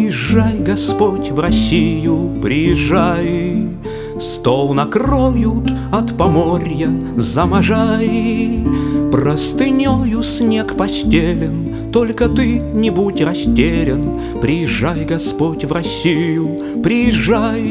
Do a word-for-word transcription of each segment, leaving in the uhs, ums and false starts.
Приезжай, Господь, в Россию, приезжай, стол накроют от Поморья за Можай. Простынею снег постелен, только ты не будь растерян. Приезжай, Господь, в Россию, приезжай,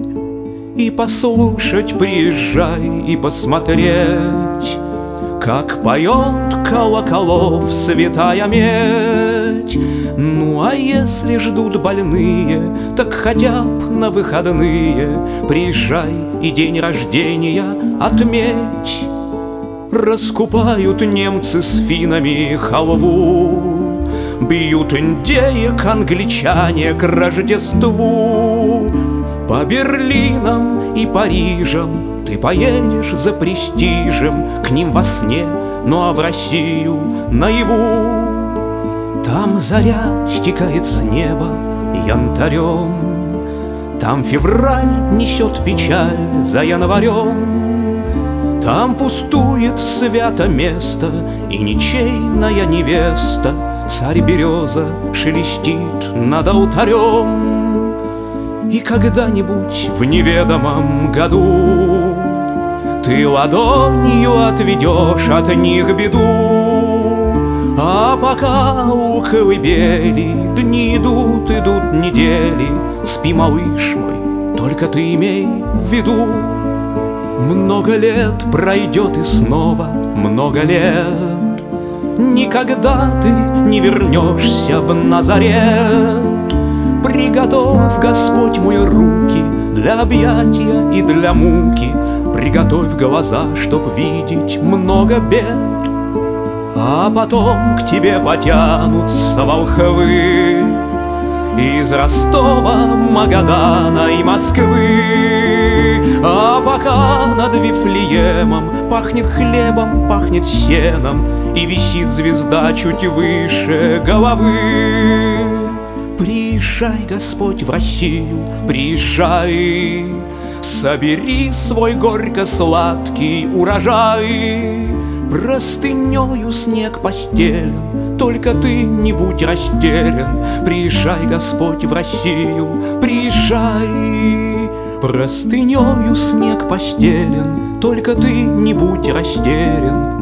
и послушать приезжай, и посмотреть, как поет колоколов святая медь. Ну а если ждут больные, так хотя б на выходные приезжай и день рождения отметь. Раскупают немцы с финнами халву, бьют индеек англичане к Рождеству. По Берлинам и Парижам ты поедешь за престижем, к ним во сне, ну а в Россию наяву. Там заря стекает с неба янтарем, там февраль несет печаль за январем. Там пустует свято место и ничейная невеста, царь береза шелестит над алтарем. И когда-нибудь в неведомом году ты ладонью отведешь от них беду. А пока у колыбели дни идут, идут недели, спи, малыш мой, только ты имей в виду. Много лет пройдет и снова много лет, никогда ты не вернешься в Назарет. Приготовь, Господь мой, руки для объятия и для муки, приготовь глаза, чтоб видеть много бед. А потом к тебе потянутся волхвы из Ростова, Магадана и Москвы. А пока над Вифлеемом пахнет хлебом, пахнет сеном, и висит звезда чуть выше головы. Приезжай, Господь, в Россию, приезжай, собери свой горько-сладкий урожай. Простынею снег постелен, только ты не будь растерян. Приезжай, Господь, в Россию, приезжай. Простынею снег постелен, только ты не будь растерян.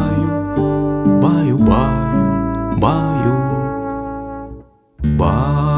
Баю-баю, баю-баю, баю-баю.